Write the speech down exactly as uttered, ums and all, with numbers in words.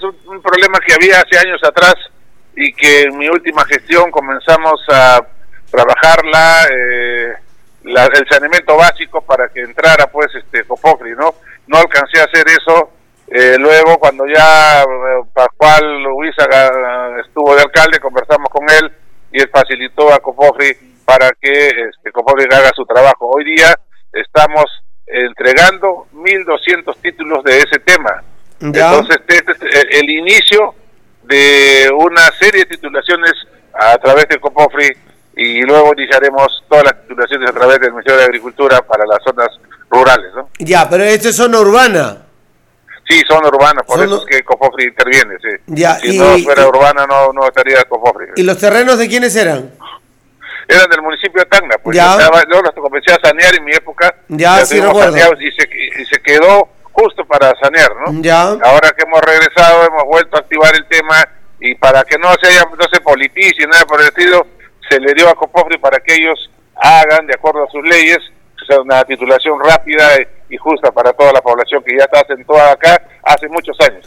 un, un problema que había hace años atrás y que en mi última gestión comenzamos a trabajar la, eh, la, el saneamiento básico para que entrara pues este Copofri, ¿no? No alcancé a hacer eso, eh, luego cuando ya eh, Pascual Huizaga estuvo de alcalde, conversamos con él y él facilitó a Copofri para que este, Copofri haga su trabajo. Hoy día estamos entregando mil doscientos títulos de ese tema. ¿Ya? Entonces este es el, el inicio de una serie de titulaciones a través de Copofri y luego iniciaremos todas las titulaciones a través del Ministerio de Agricultura para las zonas rurales, ¿no? Ya, pero esto es zona urbana. Sí, zona urbana, por Son eso lo... es que Copofri interviene, sí. Ya, si y, no fuera y... urbana no, no estaría Copofri. ¿Y los terrenos de quiénes eran? Eran del municipio de Tacna, pues ya. yo, estaba, yo los comencé a sanear en mi época, ya, sí recuerdo. Y se, y se quedó justo para sanear, ¿no? Ya. Ahora que hemos regresado, hemos vuelto a activar el tema y para que no se haya, no se politice, nada por el estilo, se le dio a Copofri para que ellos hagan, de acuerdo a sus leyes, o sea, una titulación rápida y justa para toda la población que ya está acentuada acá hace muchos años.